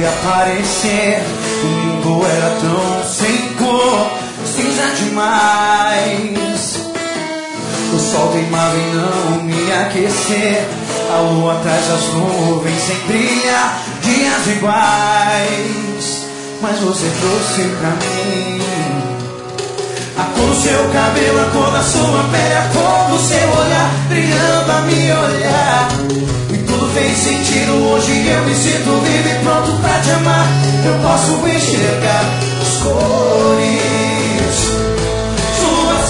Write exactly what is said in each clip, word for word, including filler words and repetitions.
de aparecer. O mundo era tão sem cor, cinza demais. O sol teimava em não me aquecer. A lua atrás das nuvens sem brilhar, dias iguais. Mas você trouxe pra mim a cor do seu cabelo, a cor da sua pele, a cor do seu olhar, brilhando a me olhar. E tudo fez sentido, hoje eu me sinto vivo e pronto pra te amar. Eu posso enxergar as cores, suas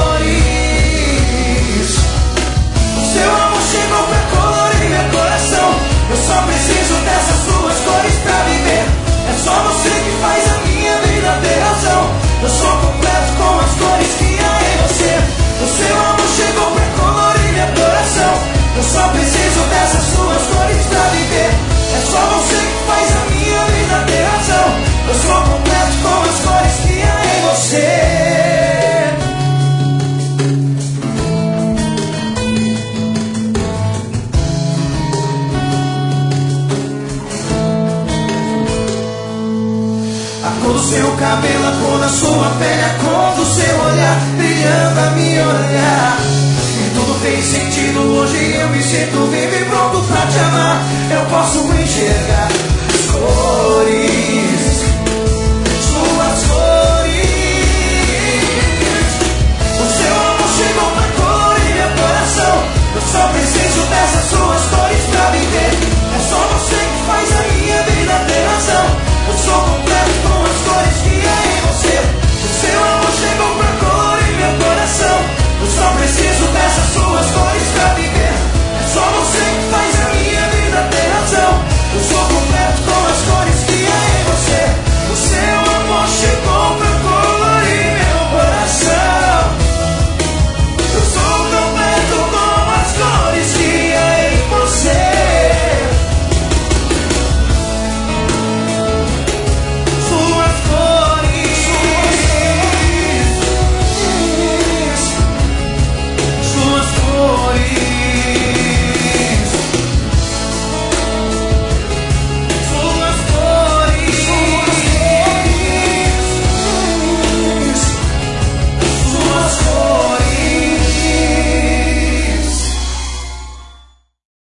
cores. O seu amor chegou pra colorir meu coração. Eu só preciso dessas suas cores pra viver. É só você que faz a minha vida ter razão. Eu sou completo com as cores que há em você. O seu amor chegou pra colorir meu coração. Eu só preciso dessas suas cores pra viver. É só você que faz a minha vida ter razão. Eu sou completo com as cores que há em você. A cor do seu cabelo, a cor da sua pele, a cor do seu olhar, brilhando a me olhar. E tudo fez sentido, hoje eu me sinto vivo e pronto pra te amar. Eu posso enxergar